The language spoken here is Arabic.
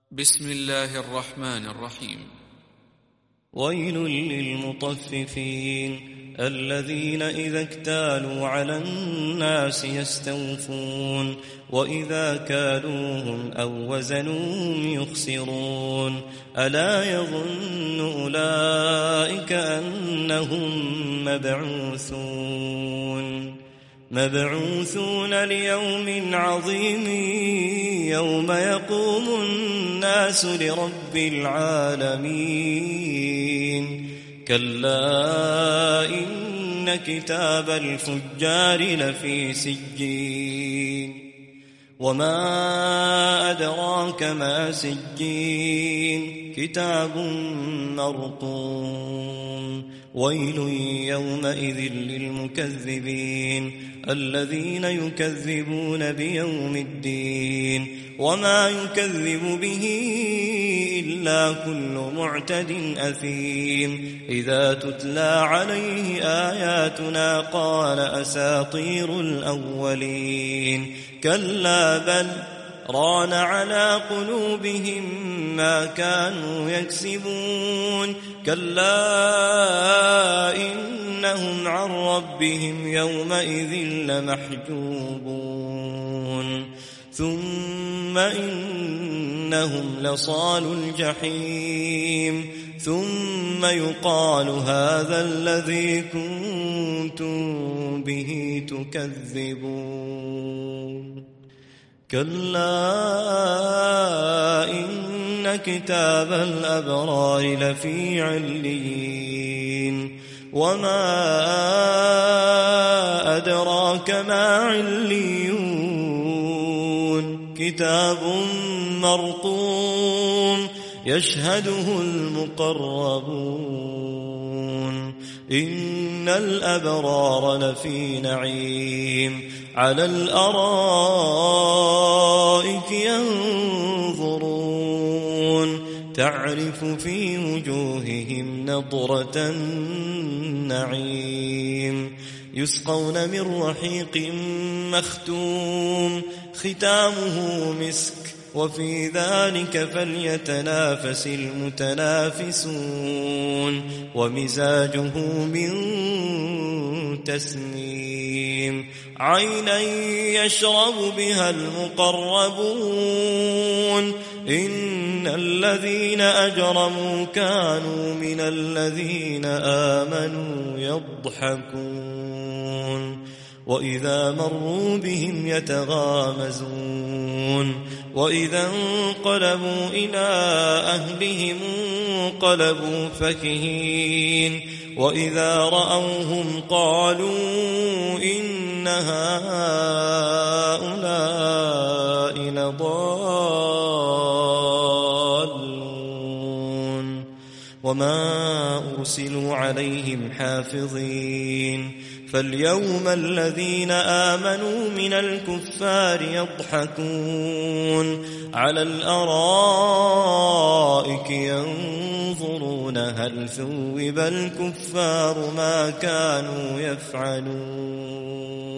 بسم الله الرحمن الرحيم. ويل للمطففين الذين إذا اكتالوا على الناس يستوفون وإذا كالوهم أو وزنوهم يخسرون ألا يظن أولئك أنهم مبعوثون ليوم عظيم يوم يقوم الناس لرب العالمين كلا إن كتاب الفجار لفي سجين وما أدراك ما سجين كتاب مرقوم ويل يومئذ للمكذبين الذين يكذبون بيوم الدين وما يكذب به إلا كل معتد أثيم إذا تتلى عليه آياتنا قال أساطير الأولين كلا بل ران على قلوبهم ما كانوا يكسبون كلا إنهم عن ربهم يومئذ لمحجوبون ثم إنهم لصالوا الجحيم ثم يقال هذا الذي كنتم به تكذبون كلا إن كتاب الأبرار لفي عليين وما أدراك ما عليون كتاب مرقوم يشهده المقربون إن الأبرار لفي نعيم على الأرائك ينظرون تعرف في وجوههم نضرة النعيم يسقون من رحيق مختوم ختامه مسك وفي ذلك فليتنافس المتنافسون ومزاجه من تسنيم عينا يشرب بها المقربون إن الذين أجرموا كانوا من الذين آمنوا يضحكون وإذا مروا بهم يتغامزون وإذا انقلبوا إلى أهلهم انقلبوا فكهين وإذا رأوهم قالوا إن هؤلاء لضالون وما أرسلوا عليهم حافظين فاليوم الذين آمنوا من الكفار يضحكون على الأرائك ينظرون هل ثوب الكفار ما كانوا يفعلون